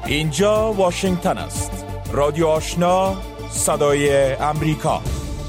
اینجا واشنگتن است. رادیو آشنا، صدای امریکا.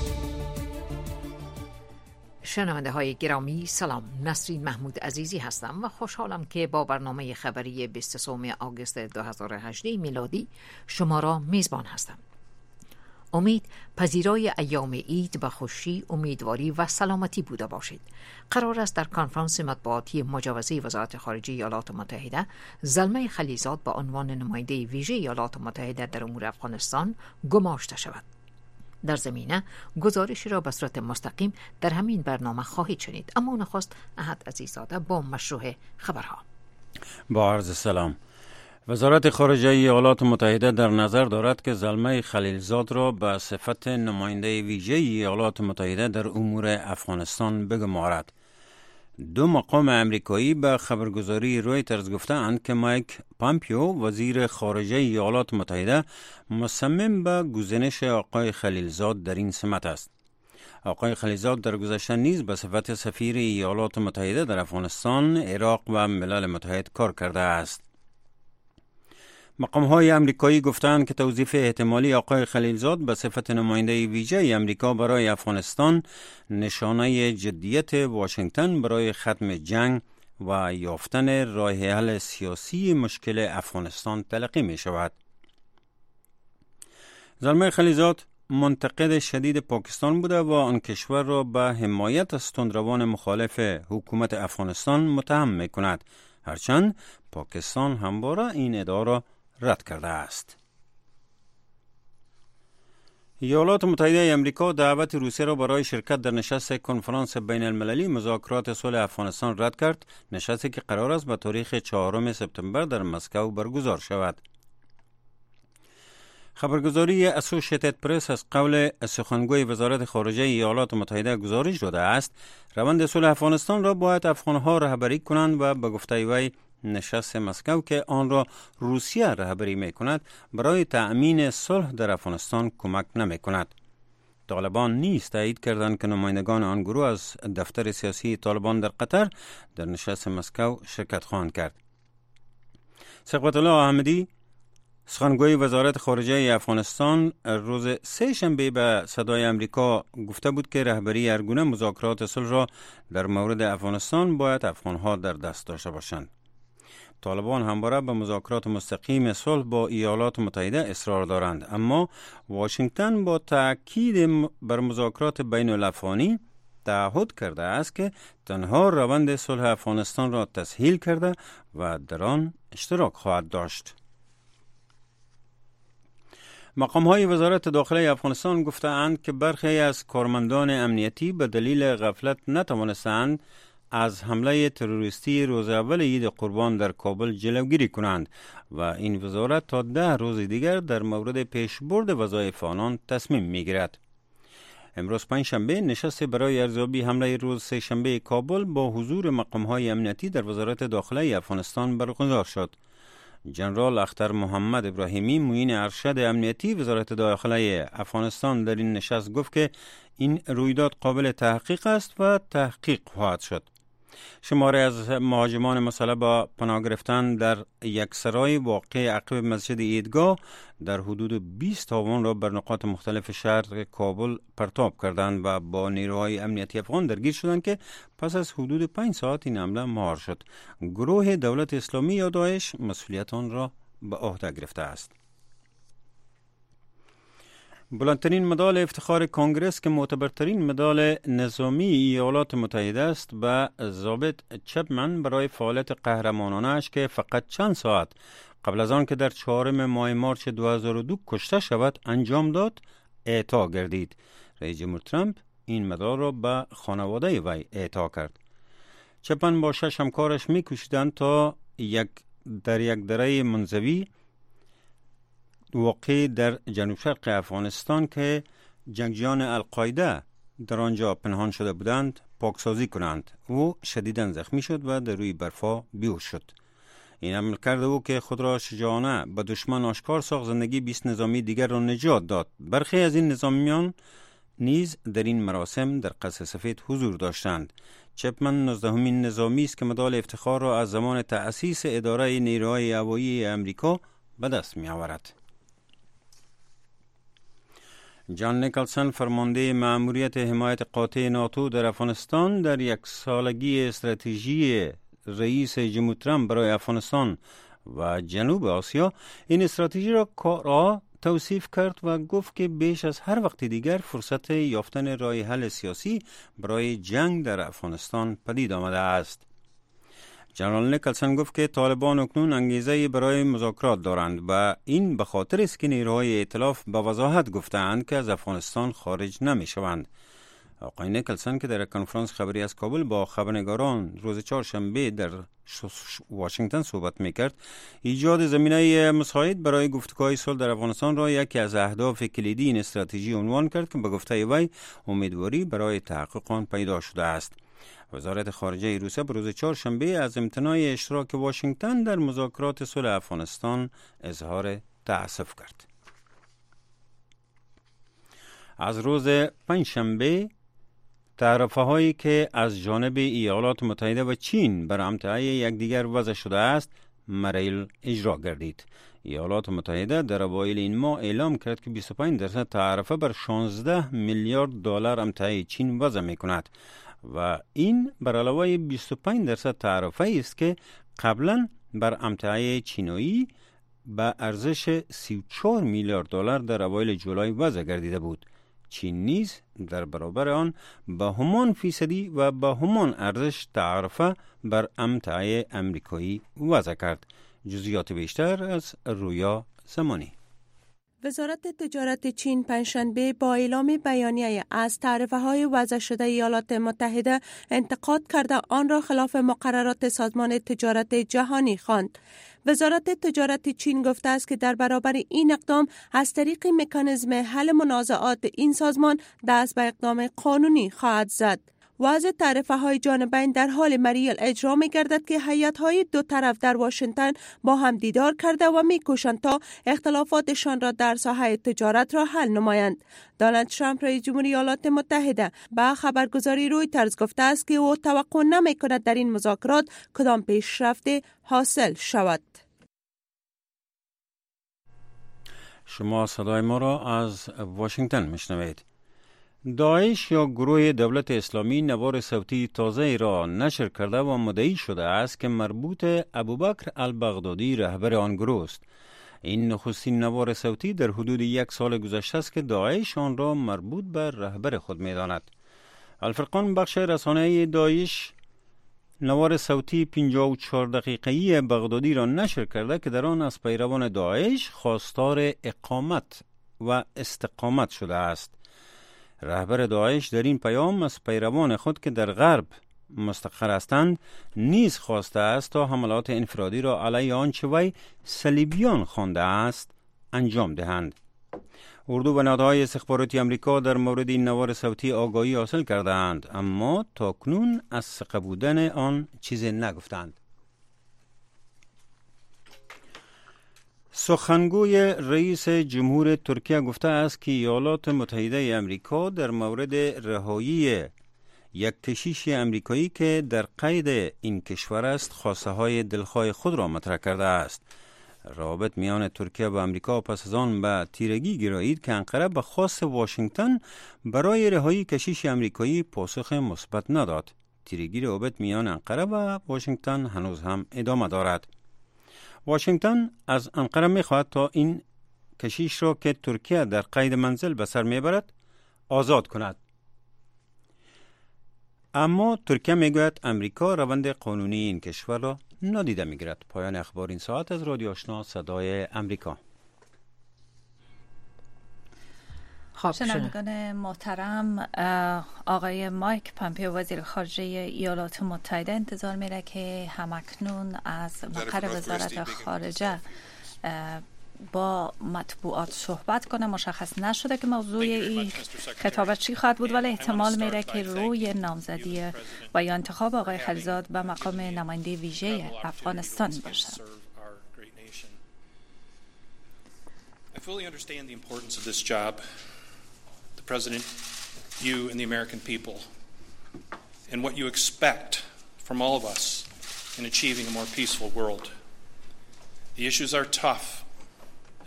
شنونده های گرامی سلام، نسرین محمود عزیزی هستم و خوشحالم که با برنامه خبری 23 آگوست 2018 میلادی شما را میزبان هستم. امید پذیرای ایام عید به خوشی، امیدواری و سلامتی بوده باشید. قرار است در کنفرانس مطبوعاتی مجوزه وزارت خارجه ایالات متحده زلمه خلیزاد به عنوان نماینده ویژه ایالات متحده در امور افغانستان گماشته شود. در زمینه گزارشی را به صورت مستقیم در همین برنامه خواهید شنید، اما نخست احد عزیزاده با مشروع خبرها. با عرض سلام. وزارت خارجه ایالات متحده در نظر دارد که زلمه خلیلزاد را به صفت نماینده ویژه ایالات متحده در امور افغانستان بگمارد. دو مقام امریکایی به خبرگزاری رویترز گفتند که مایک پامپیو وزیر خارجه ایالات متحده مصمم به گزینش آقای خلیلزاد در این سمت است. آقای خلیلزاد در گذشته نیز به صفت سفیر ایالات متحده در افغانستان، عراق و ملل متحد کار کرده است. مقام‌های امریکایی گفتند که توظیف احتمالی آقای خلیلزاد به صفت نماینده ویژه امریکا برای افغانستان نشانه جدیت واشنگتن برای ختم جنگ و یافتن راه حل سیاسی مشکل افغانستان تلقی می شود. زلمه خلیلزاد منتقد شدید پاکستان بوده و آن کشور را به حمایت از تندروان مخالف حکومت افغانستان متهم می کند، هرچند پاکستان همواره این ادعا را رد کرده است. ایالات متحده امریکا دعوت روسیه را برای شرکت در نشست کنفرانس بین المللی مذاکرات صلح افغانستان رد کرد، نشستی که قرار است به تاریخ 4 سپتامبر در مسکو برگزار شود. خبرگزاری اسوشیتد پرس از قول سخنگوی وزارت خارجه ایالات متحده گزارش داده است روند صلح افغانستان را باید افغانها رهبری کنند و به گفته وی نشست مسکو که آن را روسیه رهبری می کند برای تأمین صلح در افغانستان کمک نمی کند. طالبان نیز تایید کردند که نمایندگان آن گروه از دفتر سیاسی طالبان در قطر در نشست مسکو شرکت خواهند کرد. ثقبت الله احمدی سخنگوی وزارت خارجه افغانستان روز 3 شنبه به صدای امریکا گفته بود که رهبری هرگونه مذاکرات صلح را در مورد افغانستان باید افغانها در دست داشته باشند. طالبان همواره به مذاکرات مستقیم صلح با ایالات متحده اصرار دارند، اما واشنگتن با تأکید بر مذاکرات بین الافغانی تعهد کرده است که تنها روند صلح افغانستان را تسهیل کرده و در آن اشتراک خواهد داشت. مقام‌های وزارت داخلی افغانستان گفته‌اند که برخی از کارمندان امنیتی به دلیل غفلت نتوانستند از حمله تروریستی روز اول عید قربان در کابل جلوگیری کنند و این وزارت تا 10 روز دیگر در مورد پیشبرد وظایف آنان تصمیم می‌گیرد. امروز 5 شنبه نشست برای ارزیابی حمله روز 3 شنبه کابل با حضور مقام‌های امنیتی در وزارت داخلی افغانستان برگزار شد. جنرال اختر محمد ابراهیمی معین ارشد امنیتی وزارت داخلی افغانستان در این نشست گفت که این رویداد قابل تحقیق است و تحقیق خواهد شد. شماری از مهاجمان مسلح با پناه گرفتن در یک سرای واقع عقب مسجد عیدگاه در حدود 20 تاوان را بر نقاط مختلف شهر کابل پرتاب کردند و با نیروهای امنیتی افغان درگیر شدند که پس از حدود 5 ساعت این حمله مهار شد. گروه دولت اسلامی یا داعش مسئولیت آن را به عهده گرفته است. بلندترین مدال افتخار کنگرس که معتبرترین مدال نظامی ایالات متحده است به ضابط چپمن برای فعالیت قهرمانانه‌اش که فقط چند ساعت قبل از آن که در 4 ماه مارچ 2002 کشته شود انجام داد اعطا گردید. رئیس جمهور ترامپ این مدال را به خانواده وی اعطا کرد. چپمن با 6 همکارش می‌کوشیدند تا در یک دره منزوی واقع در جنوب شرق افغانستان که جنگجویان القاعده در آنجا پنهان شده بودند پاکسازی کنند. او شدیداً زخمی شد و در روی برفا بیهوش شد. این عمل کرده او که خود را شجاعانه به دشمن آشکار ساخت زندگی 20 نظامی دیگر را نجات داد. برخی از این نظامیان نیز در این مراسم در قصر سفید حضور داشتند. چپمن 19مین نظامی است که مدال افتخار را از زمان تأسیس اداره نیروهای هوایی امریکا به دست می آورد. جان نیکلسن، فرمانده مأموریت حمایت قاطع ناتو در افغانستان، در یک سالگی استراتژی رئیس جمهور ترامپ برای افغانستان و جنوب آسیا این استراتژی را توصیف کرد و گفت که بیش از هر وقت دیگر فرصت یافتن راه حل سیاسی برای جنگ در افغانستان پدید آمده است. جنرال نیکلسن گفت که طالبان اکنون انگیزه برای مذاکرات دارند و این به خاطر است که نیروهای ائتلاف به وضاحت گفتند که از افغانستان خارج نمی شوند. آقای نیکلسن که در کنفرانس خبری از کابل با خبرنگاران روز چهارشنبه در واشنگتن صحبت میکرد، ایجاد زمینه مساعد برای گفتگوهای صلح در افغانستان را یکی از اهداف کلیدی این استراتژی عنوان کرد که به گفته وی امیدواری برای تحقق آن پیدا شده است. وزارت خارجه روسیه روز چهارشنبه از امتناع اشتراک واشنگتن در مذاکرات صلح افغانستان اظهار تأسف کرد. از روز پنجشنبه تعرفه هایی که از جانب ایالات متحده و چین بر امتعای یکدیگر وضع شده است مریل اجرا گردید. ایالات متحده در اوایل این ماه اعلام کرد که 25% تعرفه بر 16 میلیارد دلار امتعای چین وضع می کند و این بر علاوه 25% تعرفه است که قبلا بر امتعای چینایی به ارزش 34 میلیارد دلار در اوایل جولای وضع گردیده بود. چین نیز در برابر آن به همان فیصدی و به همان ارزش تعرفه بر امتعای امریکایی وضع کرد. جزئیات بیشتر از رویا زمانی. وزارت تجارت چین پنجشنبه با اعلام بیانیه از تعرفه‌های وضع شده ایالات متحده انتقاد کرده آن را خلاف مقررات سازمان تجارت جهانی خواند. وزارت تجارت چین گفته است که در برابر این اقدام از طریق مکانیزم حل منازعات این سازمان دست به اقدام قانونی خواهد زد. وضع تعرفه‌های جانبین در حال مریل اجرا می‌گردد که هیئت‌های دو طرف در واشنگتن با هم دیدار کرده و می‌کوشند تا اختلافاتشان را در ساحه تجارت را حل نمایند. دونالد ترامپ رئیس جمهوری ایالات متحده به خبرگزاری رویترز گفته است که او توقع نمی‌کند در این مذاکرات کدام پیشرفت حاصل شود. شما صدای ما را از واشنگتن میشنوید. داعش یا گروه دولت اسلامی نوار صوتی تازه را نشر کرده و مدعی شده است که مربوط ابوبکر البغدادی رهبر آن گروه است. این نخستین نوار صوتی در حدود 1 سال گذشته است که داعش آن را مربوط به رهبر خود می‌داند. الفرقان بخش رسانه‌ای داعش نوار صوتی 54 دقیقه‌ای بغدادی را نشر کرده که در آن از پیروان داعش خواستار اقامت و استقامت شده است. رهبر داعش در این پیام از پیروان خود که در غرب مستقر هستند نیز خواسته است تا حملات انفرادی را علیه آنچه وی صلیبیان خوانده است انجام دهند. اردو و نهادهای استخباراتی امریکا در مورد این نوار صوتی آگاهی حاصل کردند، اما تاکنون از ثقه بودن آن چیزی نگفتند. سخنگوی رئیس جمهور ترکیه گفته است که ایالات متحده امریکا در مورد رهایی یک کشیش امریکایی که در قید این کشور است خواسته های دلخواه خود را مطرح کرده است. روابط میان ترکیه و امریکا پس از آن به تیرگی گرایید که انقره به خواست واشنگتن برای رهایی کشیش امریکایی پاسخ مثبت نداد. تیرگی روابط میان انقره و واشنگتن هنوز هم ادامه دارد. واشنگتن از انقره می‌خواهد تا این کشیش را که ترکیه در قید منزل به سر میبرد آزاد کند. اما ترکیه میگوید امریکا روند قانونی این کشور را نادیده میگیرد. پایان اخبار این ساعت از رادیو آشنا صدای امریکا. شنوندگان محترم، آقای مایک پامپئو وزیر خارجه ایالات متحده انتظار میره که همکنون از مقر وزارت خارجه با مطبوعات صحبت کنه. مشخص نشده که موضوع این خطابت چی خواهد بود، ولی احتمال میره که روی نامزدی و یا انتخاب آقای خلیزاد به مقام نماینده ویژه افغانستان باشه. I fully understand the importance of this job, the President, you and the American people, and what you expect from all of us in achieving a more peaceful world. The issues are tough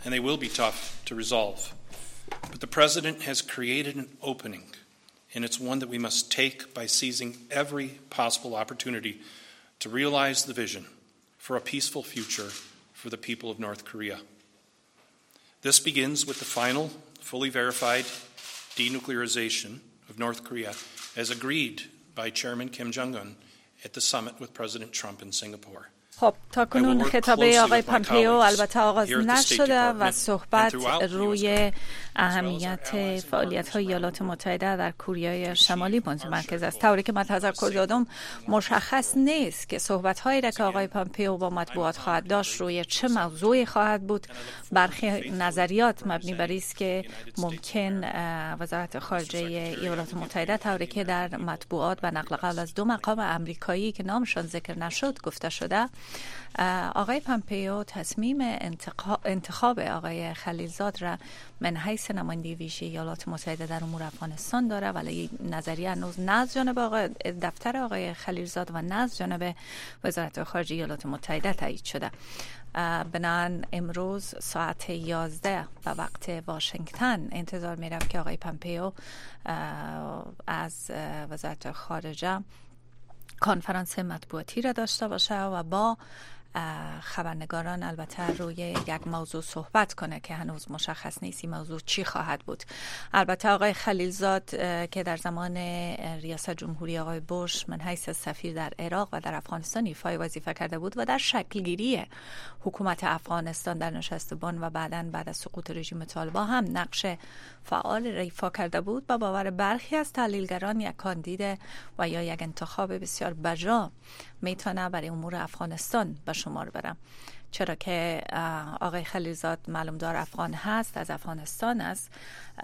and they will be tough to resolve. But the President has created an opening, and it's one that we must take by seizing every possible opportunity to realize the vision for a peaceful future for the people of North Korea. This begins with the final, fully verified denuclearization of North Korea as agreed by Chairman Kim Jong-un at the summit with President Trump in Singapore. خب تا کنون خطابه آقای پامپئو البته آغاز نشده و صحبت روی اهمیت فعالیت‌های ایالات متحده در کره شمالی متمرکز است. طوری که من تذکر دادم مشخص نیست که صحبت‌هایی را که آقای پامپئو با مطبوعات خواهد داشت روی چه موضوعی خواهد بود. برخی نظریات مبنی بر است که ممکن وزارت خارجه ایالات متحده طوری که در مطبوعات و نقل قول از 2 مقام آمریکایی که نامشان ذکر نشد گفته شده، آقای پامپئو تصمیم انتخاب آقای خلیلزاد را من حیث نماینده ویژه ایالات متحده در امور افغانستان داره، ولی نظریه هنوز نه از جانب دفتر آقای خلیلزاد و نه از جانب وزارت خارجه ایالات متحده تایید شده. بنابراین امروز ساعت 11 به وقت واشنگتن انتظار می‌رفت که آقای پامپئو از وزارت خارجه کنفرانس مطبوعاتی را داشته باشه و با خبرنگاران البته روی یک موضوع صحبت کنه که هنوز مشخص نیست این موضوع چی خواهد بود. البته آقای خلیلزاد که در زمان ریاست جمهوری آقای بوش من حیث سفیر در عراق و در افغانستان ایفای وظیفه کرده بود و در شکلگیری حکومت افغانستان در نشست بن و بعد از سقوط رژیم طالبان هم نقش فعال ایفا کرده بود. با باور برخی از تحلیلگران یک کاندید و یا یک انتخاب بسیار بجا میتونه برای امور افغانستان به شمار بره، چرا که آقای خلیلزاد معلومدار افغان هست، از افغانستان است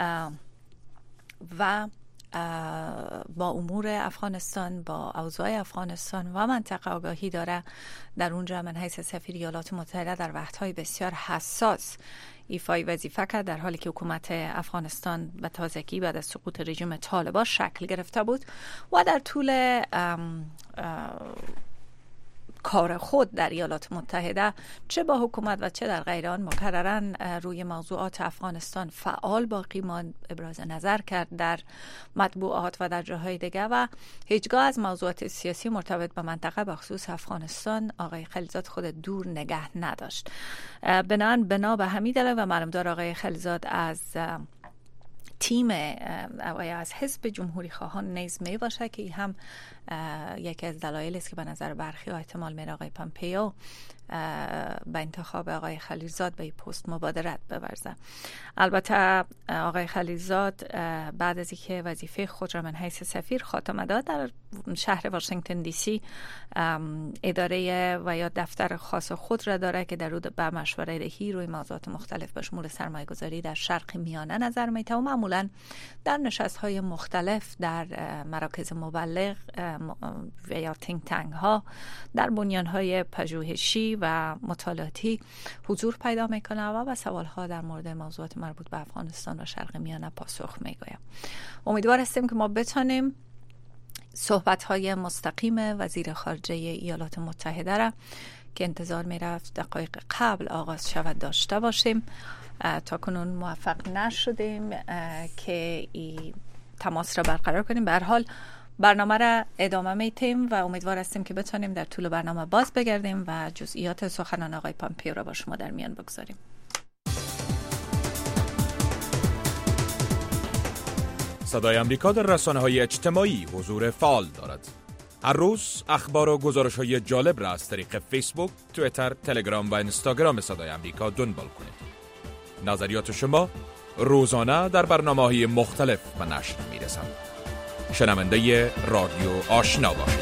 و با امور افغانستان، با اوضاع افغانستان و منطقه آگاهی داره. در اونجا من حیث سفیر ایالات متحده در وقتهای بسیار حساس ایفای وظیفه کرد، در حالی که حکومت افغانستان به تازگی بعد از سقوط رژیم طالبان شکل گرفته بود و در طول کار خود در ایالات متحده چه با حکومت و چه در غیر آن مکرراً روی موضوعات افغانستان فعال باقی ماند، ابراز نظر کرد در مطبوعات و در جاهای دیگه و هیچگاه از موضوعات سیاسی مرتبط به منطقه بخصوص افغانستان آقای خلیلزاد خود دور نگه نداشت. بنا به همین دلیل و معلومدار آقای خلیلزاد از تیم از حزب جمهوری خواهان نیز می باشه که هم یکی از دلایل است که به نظر برخی احتمال میره آقای پامپئو به انتخاب آقای خلیلزاد به این پست مبادرت بورزه. البته آقای خلیلزاد بعد از اینکه وظیفه خود را من حیث سفیر خاتمه داد در شهر واشنگتن دی سی اداره و یا دفتر خاص خود را داره که در رو به مشوره دهی روی موضوعات مختلف به شمول سرمایه گذاری در شرق میانه نظر میده و معمولا در نشست های مختلف در مراکز مبلغ و یا تینک تانک ها در بنیان های پژوهشی و مطالعاتی حضور پیدا میکنه و به سوال ها در مورد موضوعات مربوط به افغانستان و شرق میانه پاسخ میگوید. امیدوار هستیم که ما بتونیم صحبت های مستقیم وزیر خارجه ایالات متحده را که انتظار میرفت دقایق قبل آغاز شود داشته باشیم. تا کنون موفق نشدیم که این تماس را برقرار کنیم. به هر حال برنامه را ادامه میتیم و امیدوار هستیم که بتونیم در طول برنامه باز بگردیم و جزئیات سخنان آقای پامپئو را با شما در میان بگذاریم. صدای آمریکا در رسانه‌های اجتماعی حضور فعال دارد. هر روز اخبار و گزارش‌های جالب را از طریق فیسبوک، توییتر، تلگرام و اینستاگرام صدای آمریکا دنبال کنید. نظریات شما روزانه در برنامه‌های مختلف به نشر می‌رسند. شنونده رادیو آشنا باشید.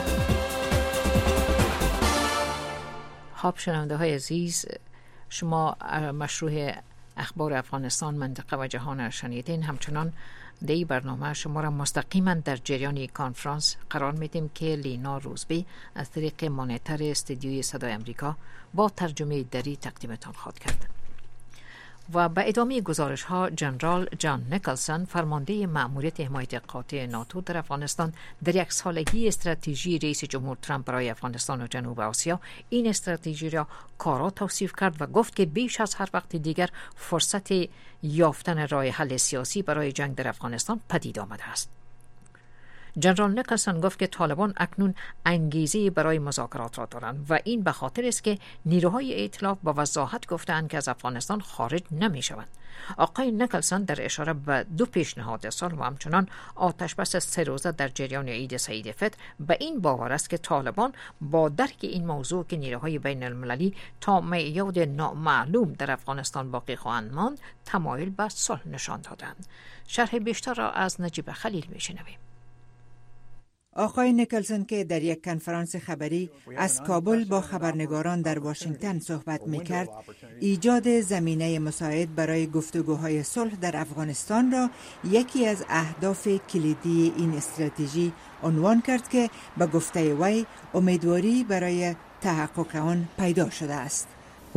خب شنونده های عزیز، شما مشروع اخبار افغانستان، منطقه و جهان را شنیدین. همچنان در این برنامه شما را مستقیما در جریان کانفرانس قرار میدیم که لینا روزبی از طریق مانیتور استودیوی صدای آمریکا با ترجمه دری تقدیمتان خواهد کرد. و به ادامه گزارش ها جنرال جان نیکلسون فرمانده مأموریت حمایت قاطع ناتو در افغانستان در یک سالگی استراتژی رئیس جمهور ترامپ برای افغانستان و جنوب آسیا این استراتژی را کارا توصیف کرد و گفت که بیش از هر وقت دیگر فرصت یافتن راه حل سیاسی برای جنگ در افغانستان پدید آمده است. جنرال نیکلسون گفت که طالبان اکنون انگیزه برای مذاکرات را دارند و این به خاطر است که نیروهای ائتلاف با وضاحت گفتند که از افغانستان خارج نمی شوند. آقای نیکلسون در اشاره به 2 پیشنهاد صلح و همچنان آتش بس 3 روزه در جریان عید سعید فطر به این باور است که طالبان با درک این موضوع که نیروهای بین المللی تا میعاد نامعلوم در افغانستان باقی خواهند ماند تمایل به صلح نشان دادند. شرح بیشتر را از نجیب خلیل میشنویم. آقای نیکلسون که در یک کنفرانس خبری از کابل با خبرنگاران در واشنگتن صحبت می‌کرد، ایجاد زمینه مساعد برای گفتگوهای صلح در افغانستان را یکی از اهداف کلیدی این استراتژی عنوان کرد که به گفته وی امیدواری برای تحقق آن پیدا شده است.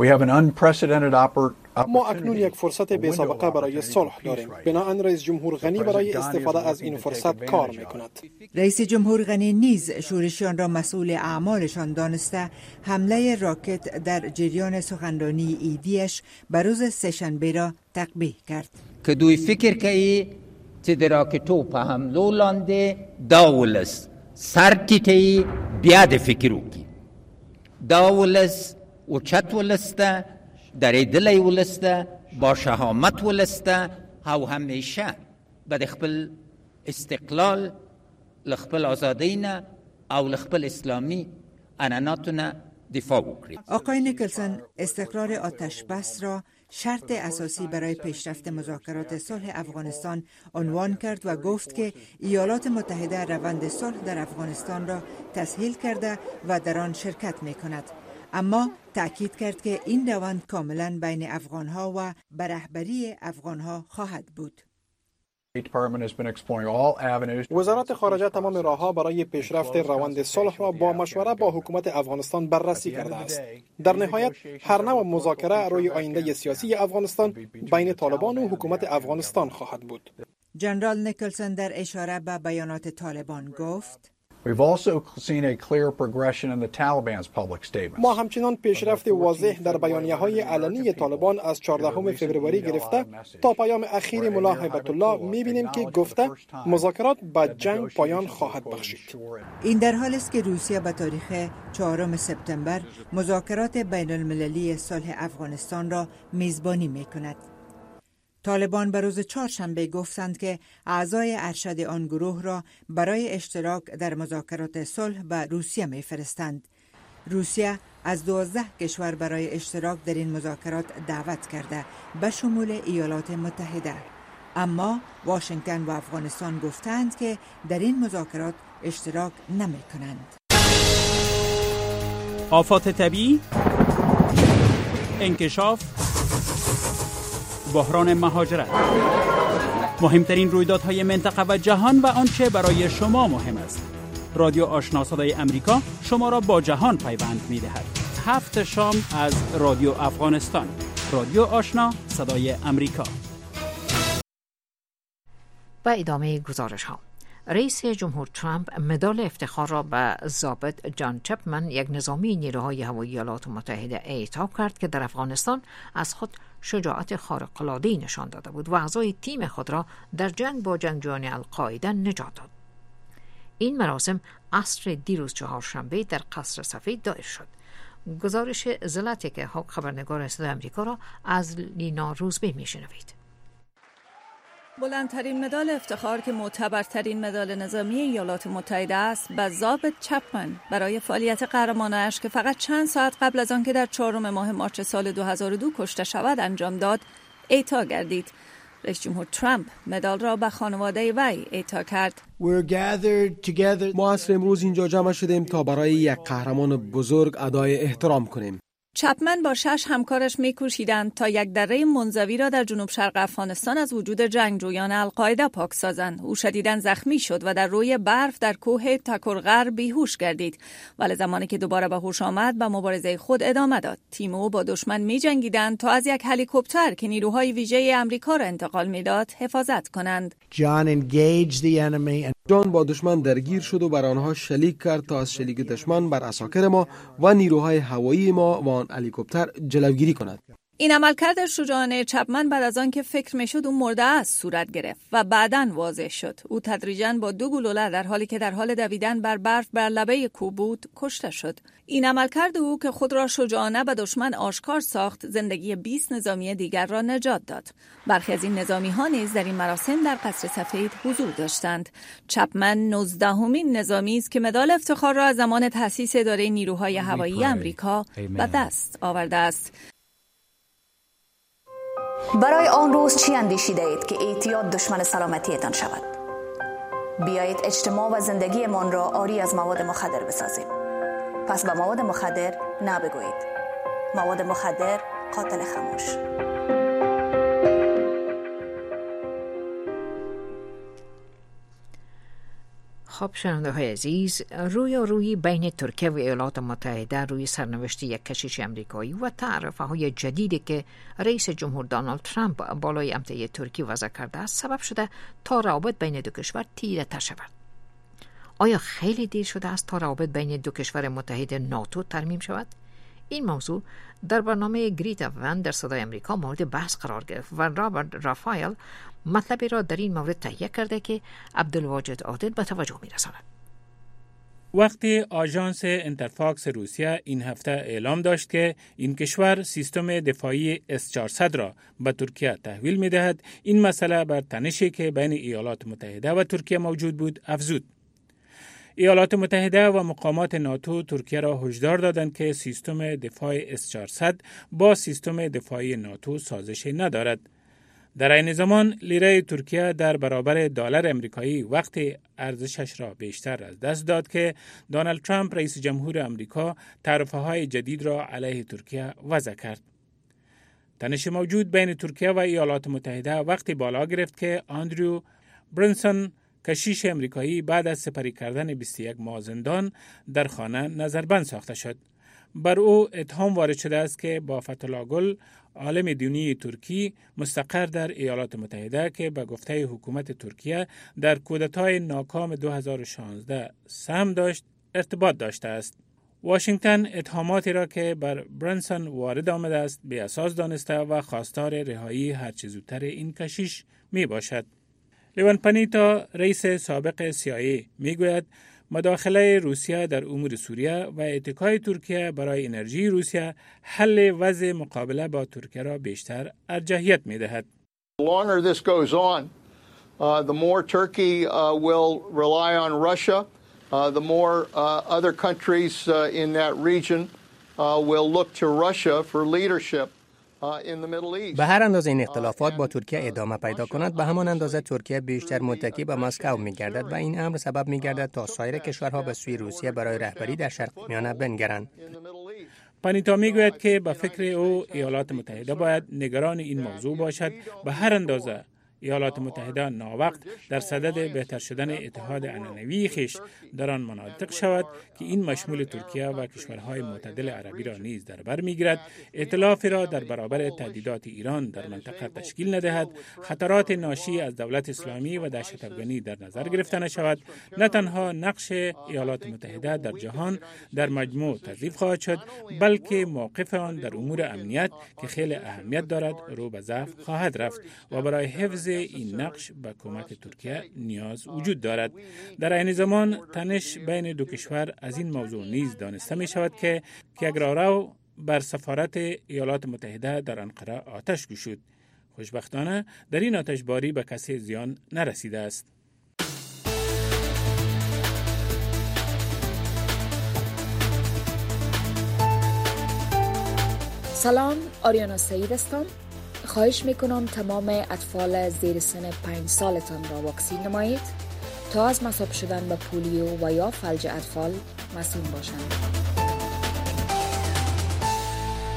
ما اکنون یک فرصت بی سابقه برای صلح داریم. بنابراین رئیس جمهور غنی برای استفاده از این فرصت کار میکند. رئیس جمهور غنی نیز شورشیان را مسئول اعمالشان دانسته حمله راکت در جریان سخنرانی ایدیش بر روز سه‌شنبه را تقبیح کرد. که دوی فکر که چې د راکټو په حملو لاندې دا ولس سر ټیټوي بیا د فکر وکړي. دا ولس اوچت ولس ده، درېدلی ولس ده، با شهامت ولس ده او همیشه به د خپل استقلال له خپل ازادۍ نه او له خپل اسلامي عنعناتو نه دفاع وکړي. آقای نیکلسون استقرار آتش بس را شرط اساسی برای پیشرفت مذاکرات صلح افغانستان عنوان کرد و گفت که ایالات متحده روند صلح در افغانستان را تسهیل کرده و در آن شرکت می کند. اما تأکید کرد که این روند کاملا بین افغانها و به رهبری افغانها خواهد بود. وزارت خارجه تمام راه‌ها برای پیشرفت روند صلح را با مشوره با حکومت افغانستان بررسی کرده است. در نهایت هر نوع مذاکره روی آینده سیاسی افغانستان بین طالبان و حکومت افغانستان خواهد بود. جنرال نیکلسون در اشاره به بیانات طالبان گفت: ما همچنان پیشرفت واضح در بیانیه‌های علنی طالبان از 14 فوریه گرفته تا پیام اخیر ملا هیبت الله می‌بینیم که گفته مذاکرات به جنگ پایان خواهد بخشید. این در حالی است که روسیه به تاریخ 4 سپتامبر مذاکرات بین المللی صلح افغانستان را میزبانی می‌کند. طالبان به روز چهارشنبه گفتند که اعضای ارشد آن گروه را برای اشتراک در مذاکرات صلح به روسیه می‌فرستند. روسیه از 12 کشور برای اشتراک در این مذاکرات دعوت کرده به شمول ایالات متحده. اما واشنگتن و افغانستان گفتند که در این مذاکرات اشتراک نمی‌کنند. آفات طبیعی، انکشاف، بحران مهاجرت، مهمترین رویدادهای منطقه و جهان و آنچه برای شما مهم است. رادیو آشنا صدای امریکا شما را با جهان پیوند می‌دهد. 7 شام از رادیو افغانستان. رادیو آشنا صدای امریکا. با ادامه گزارش ها، رئیس جمهور ترامپ مدال افتخار را به ضابط جان چپمن، یک نظامی نیروهای هوایی ایالات متحده، اعطا کرد که در افغانستان از خود شجاعت خارق‌العاده‌ای نشان داده بود و اعضای تیم خود را در جنگ با جنگجویان القاعده نجات داد. این مراسم عصر دیروز چهارشنبه در قصر سفید دایر شد. گزارش زلاتک هاک خبرنگار صدای آمریکا را از لینا روزبه میشنوید. بلندترین مدال افتخار که معتبرترین مدال نظامی ایالات متحده است به ضابط چپمن برای فعالیت قهرمانانش که فقط چند ساعت قبل از آن که در 4 ماه مارس سال 2002 کشته شود انجام داد اعطا گردید. رئیس جمهور ترامپ مدال را به خانواده وی اعطا کرد. ما عصر امروز اینجا جمع شدیم تا برای یک قهرمان بزرگ ادای احترام کنیم. چپمن با 6 همکارش می‌کوشیدند تا یک دره منزوی را در جنوب شرق افغانستان از وجود جنگجویان القاعده پاک سازند. او شدیداً زخمی شد و در روی برف در کوه تکرغر بیهوش گردید. ولی زمانی که دوباره به هوش آمد به مبارزه خود ادامه داد. تیم او با دشمن می‌جنگیدند تا از یک هلیکوپتر که نیروهای ویژه آمریکا را انتقال می‌داد حفاظت کنند. جان با دشمن درگیر شد و بر آنها شلیک کرد تا از شلیک دشمن بر عساکر ما و نیروهای هوایی ما و آن هلیکوپتر جلوگیری کند. این عملکرد شجاعانه چپمن بعد از آن که فکر میشد او مرده است صورت گرفت و بعداً واضح شد. او تدریجاً با 2 گلوله در حالی که در حال دویدن بر برف بر لبه کوه بود کشته شد. این عملکرد او که خود را شجاعانه به دشمن آشکار ساخت زندگی 20 نظامی دیگر را نجات داد. برخی از این نظامی ها نیز در این مراسم در قصر سفید حضور داشتند. چپمن 19مین نظامی است که مدال افتخار را از زمان تأسیس اداره نیروهای هوایی آمریکا به دست آورده است. برای آن روز چی اندیشیده اید که اعتیاد دشمن سلامتیتان شود؟ بیایید اجتماع و زندگیمان را عاری از مواد مخدر بسازیم. پس به مواد مخدر نه بگویید. مواد مخدر قاتل خاموش. خب شنونده های عزیز، رویارویی بین ترکیه و ایالات متحده روی سرنوشت یک کشیش امریکایی و تعرفه های جدیدی که رئیس جمهور دونالد ترامپ بالای امضای ترکیه وضع کرده است سبب شده تا روابط بین دو کشور تیره تر شود. آیا خیلی دیر شده است تا روابط بین دو کشور متحد ناتو ترمیم شود؟ این موضوع در برنامه گریتا ون در صدای امریکا مورد بحث قرار گرفت و رابرت رافایل مطلبی را در این مورد تهیه کرده که عبدالواجد عادل به توجه می‌رساند. وقتی آژانس انترفاکس روسیه این هفته اعلام داشت که این کشور سیستم دفاعی S-400 را به ترکیه تحویل می‌دهد، این مسئله بر تنشی که بین ایالات متحده و ترکیه موجود بود افزود. ایالات متحده و مقامات ناتو ترکیه را هشدار دادند که سیستم دفاع S-400 با سیستم دفاعی ناتو سازشی ندارد. در این زمان لیره ترکیه در برابر دلار امریکایی وقتی ارزشش را بیشتر از دست داد که دونالد ترامپ رئیس جمهور امریکا تعرفه‌های جدید را علیه ترکیه وضع کرد. تنش موجود بین ترکیه و ایالات متحده وقتی بالا گرفت که آندریو برنسون کشیش امریکایی بعد از سپری کردن 21 ماه زندان در خانه نظربند ساخته شد. بر او اتهام وارد شده است که با فتح‌الله گل عالم دینی ترکی مستقر در ایالات متحده که به گفته حکومت ترکیه در کودتای ناکام 2016 سهم داشت ارتباط داشته است. واشنگتن اتهاماتی را که بر برنسون وارد آمده است بی اساس دانسته و خواستار رهایی هرچه زودتر این کشیش می باشد. لیوان پانیتا رئیس سابق CIA می گوید مداخله روسیه در امور سوریه و اتکای ترکیه برای انرژی روسیه حل وضع مقابله با ترکیه را بیشتر ارجحیت می دهد. The longer this goes on, the more Turkey will rely on Russia, the more other countries in that region will look to Russia for leadership. به هر اندازه این اختلافات با ترکیه ادامه پیدا کند به همان اندازه ترکیه بیشتر متکی به مسکو می‌گردد و این امر سبب می‌گردد تا سایر کشورها به سوی روسیه برای رهبری در شرق میانه بنگرند. پانیتا میگوید که به فکر او ایالات متحده باید نگران این موضوع باشد. به هر اندازه ایالات متحده ناوقت در صدد بهتر شدن اتحاد عنعنوی خویش در آن مناطق شود که این مشمول ترکیه و کشورهای معتدل عربی را نیز در بر میگیرد، ائتلافی را در برابر تهدیدات ایران در منطقه تشکیل ندهد، خطرات ناشی از دولت اسلامی و دهشت افغانی در نظر گرفته نشود، نه تنها نقش ایالات متحده در جهان در مجموع تضعیف خواهد شد، بلکه موقف آن در امور امنیت که خیلی اهمیت دارد رو به ضعف خواهد رفت و برای حفظ این نقش به کمک ترکیه نیاز وجود دارد. در این زمان تنش بین دو کشور از این موضوع نیز دانسته می شود که یک راهرو بر سفارت ایالات متحده در انقره آتش گشود. خوشبختانه در این آتشباری به کسی زیان نرسیده است. سلام، آریانا سعید هستم. خواهش میکنم تمام اطفال زیر سن 5 سالتان را واکسین نمایید تا از مصاب شدن به پولیو و یا فلج اطفال مسئول باشند.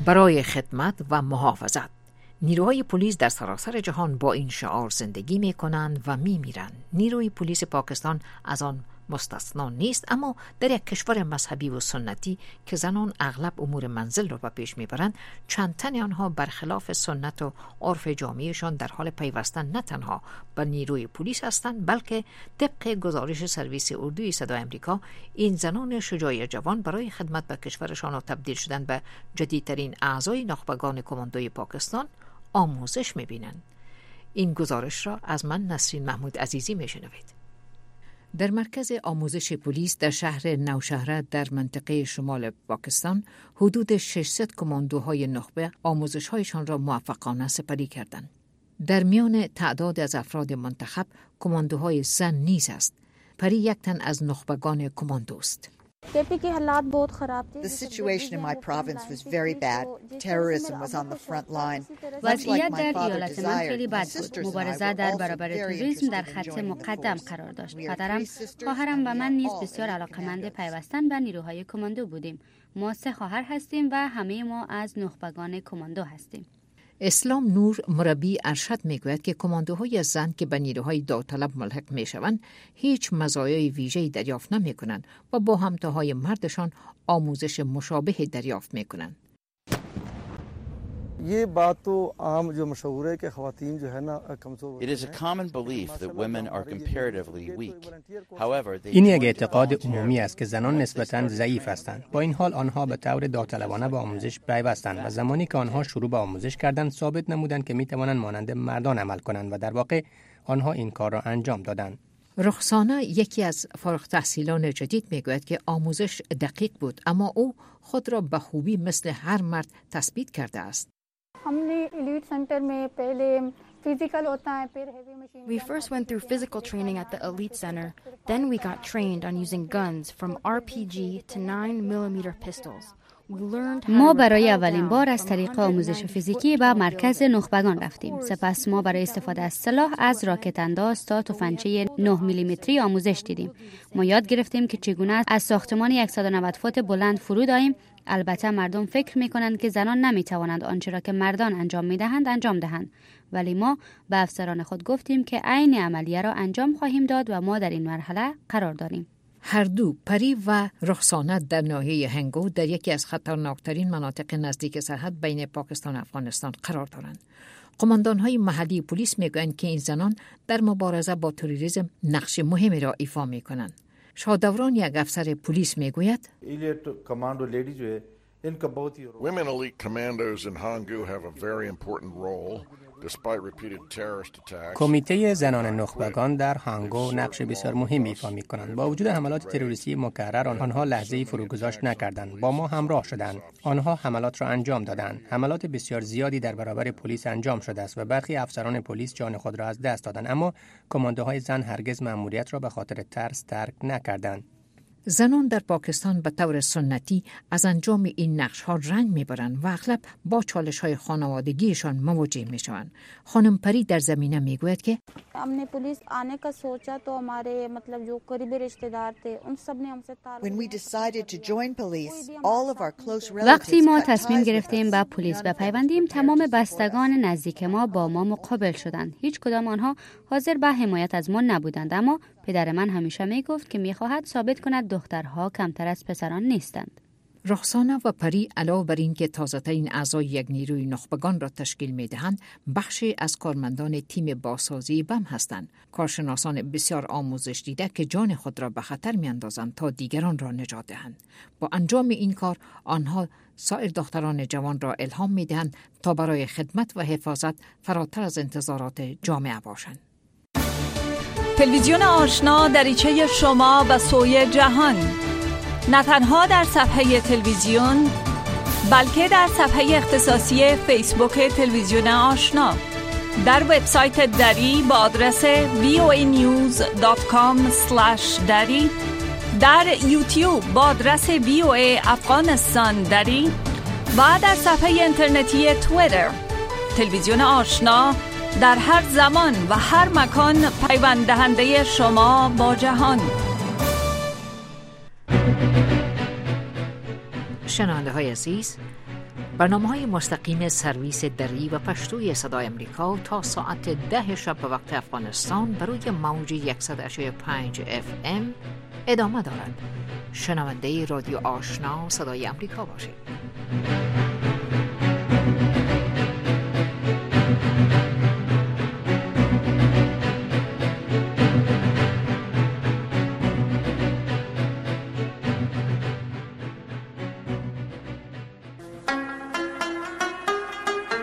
برای خدمت و محافظت. نیروهای پلیس در سراسر جهان با این شعار زندگی می کنند و می میرند. نیروی پلیس پاکستان از آن مستثنا نیست، اما در یک کشور مذهبی و سنتی که زنان اغلب امور منزل را به پیش میبرند، چند تن آنها برخلاف سنت و عرف جامعهشان در حال پیوستن نه تنها به نیروی پلیس هستند، بلکه طبق گزارش سرویس اردوی صدای آمریکا، این زنان شجاع جوان برای خدمت به کشورشان و تبدیل شدن به جدیدترین اعضای نخبگان کماندوی پاکستان آموزش میبینند. این گزارش را از من نسرین محمود عزیزی میشنوید. در مرکز آموزش پلیس در شهر نوشهره در منطقه شمال پاکستان حدود 600 کماندوهای نخبه آموزش‌هایشان را موفقانه سپری کردند. در میان تعداد از افراد منتخب کماندوهای زن نیز است. پری یک تن از نخبگان کماندوست. The situation in my province was very bad. Terrorism was on the front line. وضعیت در ایالت من خیلی بد بود. مبارزه در برابر تروریسم در خط مقدم قرار داشت. پدرم، خواهرم و من نیز بسیار علاقه‌مند پیوستن به نیروهای کماندو بودیم. ما 3 خواهر هستیم و همه ما از نخبگان کماندو هستیم. اسلام نور مربی ارشد میگوید که کماندوهای زن که به نیروهای داوطلب ملحق میشوند هیچ مزایای ویژه‌ای دریافت نمیکنند و با همتاهای مردشان آموزش مشابه دریافت میکنند. It is a common belief that women are comparatively weak. However, این یک اعتقاد عمومی است که زنان نسبتاً ضعیف هستند. با این حال آنها به طور داوطلبانه به آموزش پیوستند و زمانی که آنها شروع به آموزش کردند ثابت نمودند که میتوانند مانند مردان عمل کنند و در واقع آنها این کار را انجام دادند. رخسانه یکی از فارغ التحصیلان جدید میگوید که آموزش دقیق بود، اما او خود را به خوبی مثل هر مرد تثبیت کرده است. We first went through physical training at the Elite Center. Then we got trained on using guns from RPG to 9mm pistols. ما برای اولین بار از طریق آموزش فیزیکی به مرکز نخبگان رفتیم. سپس ما برای استفاده از سلاح از راکت انداز تا تفنگچه 9 میلیمتری آموزش دیدیم. ما یاد گرفتیم که چگونه از ساختمان 190 فوت بلند فرود آییم. البته مردم فکر می‌کنند که زنان نمی‌توانند آنچه را که مردان انجام می‌دهند انجام دهند، ولی ما به افسران خود گفتیم که عین عملیه را انجام خواهیم داد و ما در این مرحله قرار داریم. هر دو، پری و رخسانه، در ناحیه هنگو در یکی از خطرناکترین مناطق نزدیک سرحد بین پاکستان و افغانستان قرار دارند. قماندان‌های محلی پلیس میگویند که این زنان در مبارزه با تروریسم نقش مهمی را ایفا می‌کنند. شادوران یک افسر پلیس میگوید Women elite commandos in Hangu have a very important role. کمیته زنان نخبگان در هانگو نقش بسیار مهمی ایفا می‌کنند. با وجود حملات تروریستی مکرر آنها لحظه‌ای فروگذاشت نکردند. با ما همراه شدند. آنها حملات را انجام دادند. حملات بسیار زیادی در برابر پلیس انجام شده است و برخی افسران پلیس جان خود را از دست دادند، اما کماندوهای زن هرگز مأموریت را به خاطر ترس ترک نکردند. زنان در پاکستان به طور سنتی از انجام این نقش‌ها رنج می‌برند و اغلب با چالش‌های خانوادگیشان مواجه می‌شوند. خانم پری در زمینه میگوید که हमने पुलिस आने का सोचा तो हमारे मतलब जो करीबी रिश्तेदार थे उन सब ने हमसे When we decided to join police, all of our close relatives. وقتی ما تصمیم گرفتیم با پلیس بپیوندیم، تمام بستگان نزدیک ما با ما مقابل شدند. هیچ کدام آنها حاضر به حمایت از ما نبودند، اما پدر من همیشه میگفت که میخواهد ثابت کند دخترها کمتر از پسران نیستند. رخسانه و پری علاوه بر این که تازه‌ترین اعضای یک نیروی نخبگان را تشکیل می‌دهند، بخشی از کارمندان تیم بازسازی بم هستند. کارشناسان بسیار آموزش دیده که جان خود را به خطر می‌اندازند تا دیگران را نجات دهند. با انجام این کار آنها سایر دختران جوان را الهام می‌دهند تا برای خدمت و حفاظت فراتر از انتظارات جامعه باشند. تلویزیون آشنا دریچه شما به سوی جهان، نه تنها در صفحه تلویزیون بلکه در صفحه اختصاصی فیسبوک تلویزیون آشنا، در وبسایت دری با آدرس voanews.com/dari، در یوتیوب با آدرس VOA افغانستان دری و در صفحه اینترنتی توییتر. تلویزیون آشنا در هر زمان و هر مکان پیوند دهنده شما با جهان. شنونده های عزیز، برنامه‌های مستقیم سرویس دری و پشتوی صدای امریکا تا ساعت 10 شب به وقت افغانستان بر روی موج 100.5 FM ادامه دارد. شنونده رادیو آشنا صدای امریکا باشید.